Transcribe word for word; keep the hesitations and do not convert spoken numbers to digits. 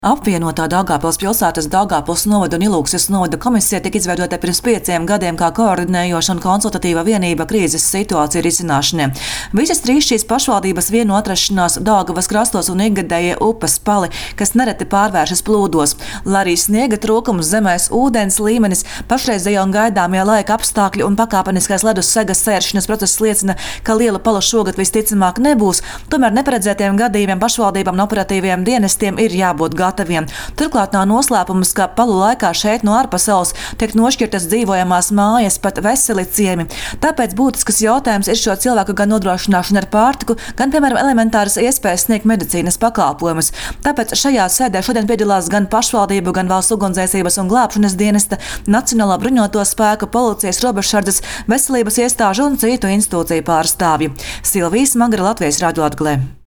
Apvienotā Daugavpils pilsētas Daugavpils novada un Ilūkses novada komisija tika izveidota pirms pieciem gadiem kā koordinējoša un konsultatīva vienība krīzes situāciju risināšanai. Visas trīs šīs pašvaldības vieno atrašanās Daugavas krastos un ikgadējie upes pali, kas nereti pārvēršas plūdos. Lai arī sniega trūkums, zemais ūdens līmenis, pašreizējie un gaidāmie laika apstākļi un pakāpeniskais ledus segas sēršanas process liecina, ka liela palu šogad visticamāk nebūs, tomēr neparedzētiem gadījumiem pašvaldībām un operatīviem dienestiem ir jābūt gataviem. Turklāt nav noslēpums, ka palu laikā šeit no ārpasaules tiek nošķirtas dzīvojamās mājas, pat veseli ciemi. Tāpēc būtisks jautājums ir šo cilvēku gan nodrošināšana ar pārtiku, gan, piemēram, elementāras iespējas sniegt medicīnas pakalpojumus. Tāpēc šajā sēdē šodien piedalās gan pašvaldību, gan valsts ugunsdzēsības un glābšanas dienesta, Nacionālā bruņoto spēku, policijas, robežsardzes, veselības iestāžu un citu institūciju pārstāvji. Silvija Smagra, Latvijas radio Latgalē.